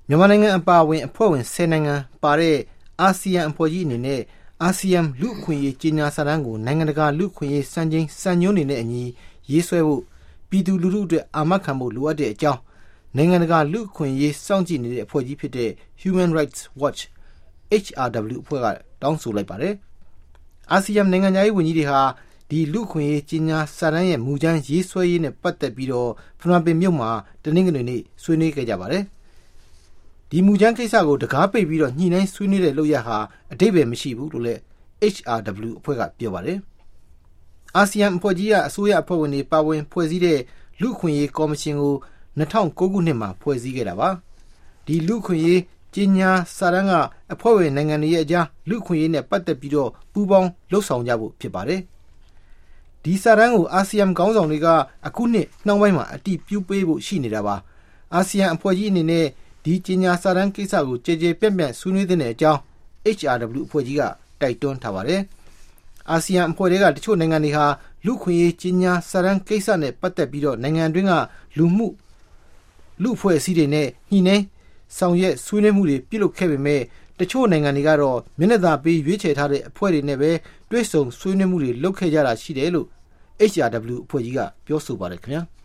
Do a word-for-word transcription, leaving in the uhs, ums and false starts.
မြန်မာနိုင်ငံအပါအဝင်အဖွဲ့ဝင်ဆယ်နိုင်ငံပါတဲ့အာဆီယံအဖွဲ့ကြီးအနေနဲ့အာဆီယံလူ့အခွင့်အရေးကြီးညာစာတမ်းကိုနိုင်ငံတကာလူ့အခွင့်အရေးစံချိန်စံညွှန်းတွေနဲ့အညီရေးဆွဲဖို့ပြည်သူလူထုအတွက်အာမခံဖို့လိုအပ်တဲ့အကြောင်းနိုင်ငံတကာလူ့အခွင့်အရေးစောင့်ကြည့်နေတဲ့အဖွဲ့ကြီးဖြစ်တဲ့ Human Rights Watch H R W အဖွဲ့ကတောင်းဆိုလိုက်ပါတယ်။အာဆီယံနိုင်ငံသားရေးဝန်ကြီးတွေဟာဒီလူ့အခွင့်အရေးကြီးညာစာတမ်းရဲ့မူကြမ်းရေးဆွဲရေးနဲ့ပတ်သက်ပြီးတော့ဖနွမ်ပင်မြို့မှာတနင်္ဂနွေနေ့ဆွေးနွေးခဲ့ကြပါတယ်။ဒီမူကြမ်းကိစ္စကိုတကားပိတ်ပြီးတော့ညှိနှိုင်းဆွေးနွေးတဲ့လုပ်ရဟာအတိတ်ပဲမရှိဘူးလို့လည်း H R W အဖွဲ့ကပြောပါတယ်။အာဆီယံအဖွဲ့ကြီးကအစိုးရအဖွဲ့ဝင်တွေပါဝင်ဖွဲ့စည်းတဲ့လူ့အခွင့်အရေးကော်မရှင်ကို၂၀၀၉ခုနှစ်မှာဖွဲ့စည်းခဲ့တာပါ။ဒီလူ့အခွင့်အရေးကြီးညာစာတမ်းကအဖွဲ့ဝင်နိုင်ငံတွေရဲ့အကြားလူ့အခွင့်အရေးနဲ့ပတ်သက်ပြီးတော့ပူးပေါင်းလှုပ်ဆောင်ကြဖို့ဖြစ်ပါတယ်။ဒီစာတမ်းကိုအာဆီယံခေါင်းဆောင်တွေကအခုနှစ်နှောင်းပိုင်းမှာအတည်ပြုပေးဖို့ရှိနေတာပါ။အာဆီယံအဖွဲ့ကြီးအနေနဲ့ဒီကြီးညာစာတမ်းကိစ္စကိုကြည်ကြည်ပြန့်ပြန့်ဆွေးနွေးတဲ့အကြောင်း H R W အဖွဲ့ကြီးကတိုက်တွန်းထားပါတယ်။အာဆီယံအဖွဲ့တွေကတချို့နိုင်ငံတွေဟာလူ့ခွင့်ရေးကြီးညာစာတမ်းကိစ္စနဲ့ပတ်သက်ပြီးတော့နိုင်ငံတွင်းကလူမှုလူအဖွဲ့အစည်းတွေနဲ့ညှိနှိုင်းဆောင်ရွက်ဆွေးနွေးမှုတွေပြုလုပ်ခဲ့ပေမဲ့တချို့နိုင်ငံတွေကတော့မျက်နှာသာပေးရွေးချယ်ထားတဲ့အဖွဲ့တွေနဲ့ပဲတွဲဆုံဆွေးနွေးမှုတွေလုပ်ခဲ့ကြတာရှိတယ်လို့ H R W အဖွဲ့ကြီးကပြောဆိုပါတယ်ခင်ဗျာ။